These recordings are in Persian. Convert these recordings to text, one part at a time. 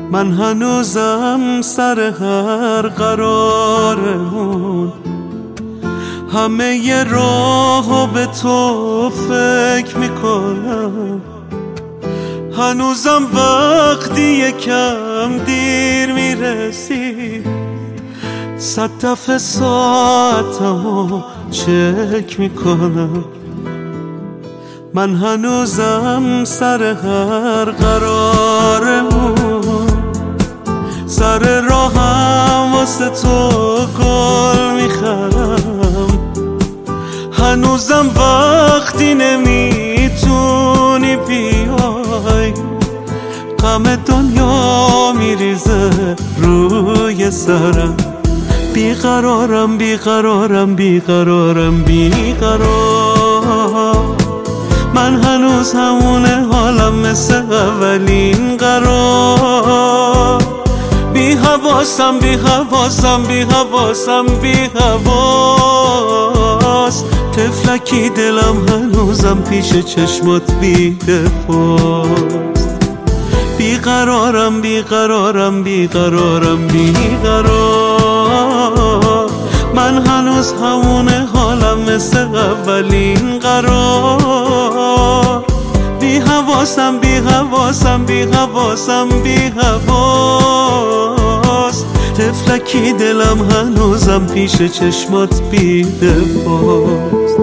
من هنوزم سر هر قرارمون همه ی راهو به تو فکر میکنم. هنوزم وقتی یکم دیر میرسی 100 دفعه ساعتمو چک میکنم. من هنوزم سر هر قرارمون سر راهم واسه تو گل میخرم. هنوزم وقتی نمیتونی بیای غم دنیا میریزه روی سرم. بیقرارم بیقرارم بیقرارم بیقرار. من هنوز همونه حالم مثل اولین قرار. بی حواسم بی حواسم بی حواسم بی حواس. طفلکی دلم هنوزم پیش چشمات بی دفاست. بیقرارم بیقرارم بیقرارم بیقرار. من هنوز همونه حالم مثل اولین قرار. بی حواسم بی حواسم بی حواسم بی حواس. طفلکی دلم هنوزم پیش چشمات بی دفاست.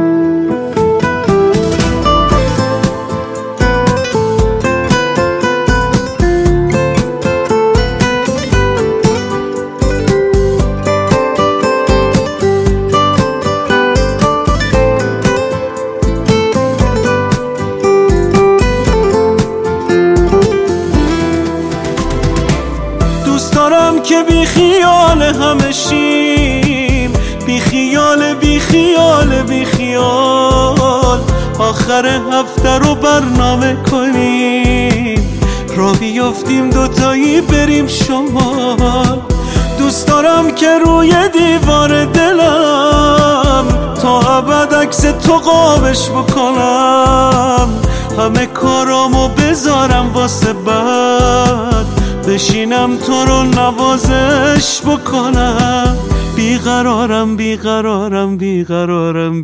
دوست دارم که بی خیال همه شیم، بی خیال بی خیال بی خیال. آخر هفته رو برنامه کنیم، راه بیفتیم دوتایی بریم شمال. دوست دارم که روی دیوار دلم تا ابد عکس تو قابش بکنم. همه کارامو بذارم واسه بعد بشینم تو رو نوازش بکنم. بیقرارم بیقرارم بیقرارم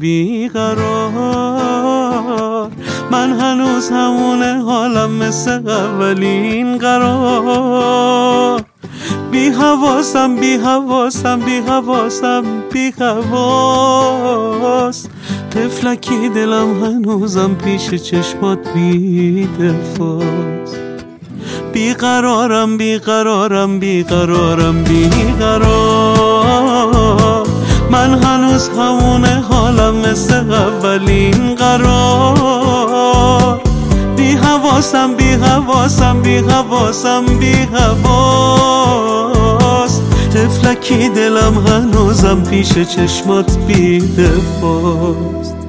بیقرار. من هنوز همونه حالم مثل اولین قرار. بی حواسم بی حواسم بی حواسم بی حواس. طفلکی دلم هنوزم پیش چشمات بی دفاست. بیقرارم بیقرارم بیقرارم بیقرار. من هنوز همونه حالم مثل اولین قرار. بی حواسم بی حواسم بی حواسم بی حواس. طفلکی دلم هنوزم پیش چشمات بی دفاست.